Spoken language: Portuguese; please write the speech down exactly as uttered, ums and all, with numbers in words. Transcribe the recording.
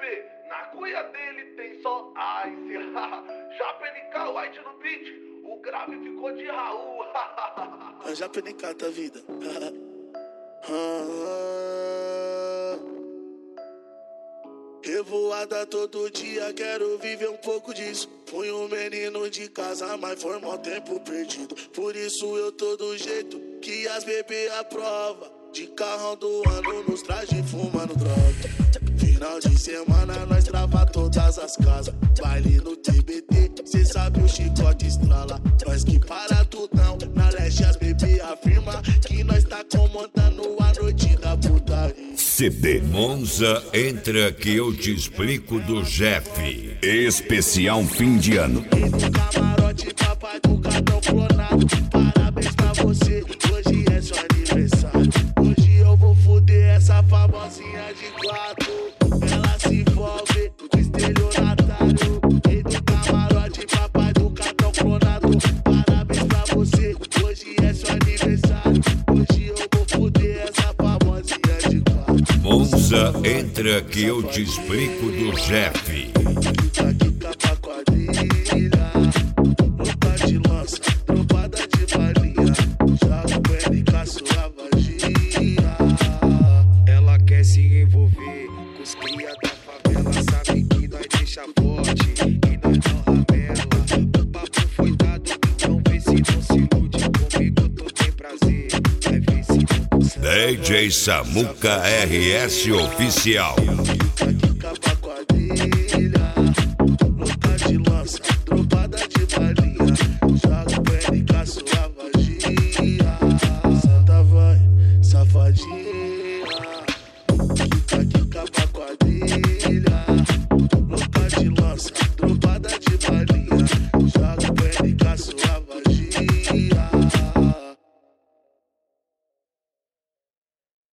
ver, na cuia dele tem só ice. Japa N K White no beat, o grave ficou de Raul. Japa N K tá vida. Revoada todo dia, quero viver um pouco disso. Fui um menino de casa, mas foi mó tempo perdido. Por isso eu tô do jeito que as bebê aprova. De carrão do ano, nos trajes fumando droga. Final de semana, nós trava todas as casas. Baile no T B T, cê sabe o chicote estrala. Nós que para tudão, na leste as bebê afirma que nós tá comandando a noite da putaria. C D Monza, entra que eu te explico do Jeff. Especial fim de ano. E no camarote, papai do cartão clonado. Parabéns pra você, hoje é seu aniversário. Hoje eu vou fuder essa famosinha de quatro. Ela se envolve no estelionatário. E no camarote, papai do cartão clonado. Parabéns pra você, hoje é seu aniversário. Hoje eu vou fuder essa famosinha de quatro. Monza, entra que eu te explico do Jeff. Ela quer se envolver com os cria da favela, sabe que nós deixa forte e nós não ramela. O papo foi dado, então vê se não se ilude. Comigo tu tem prazer, vai ver se não consegue. D J Samuca R S Oficial. Aqui capa quadrilha.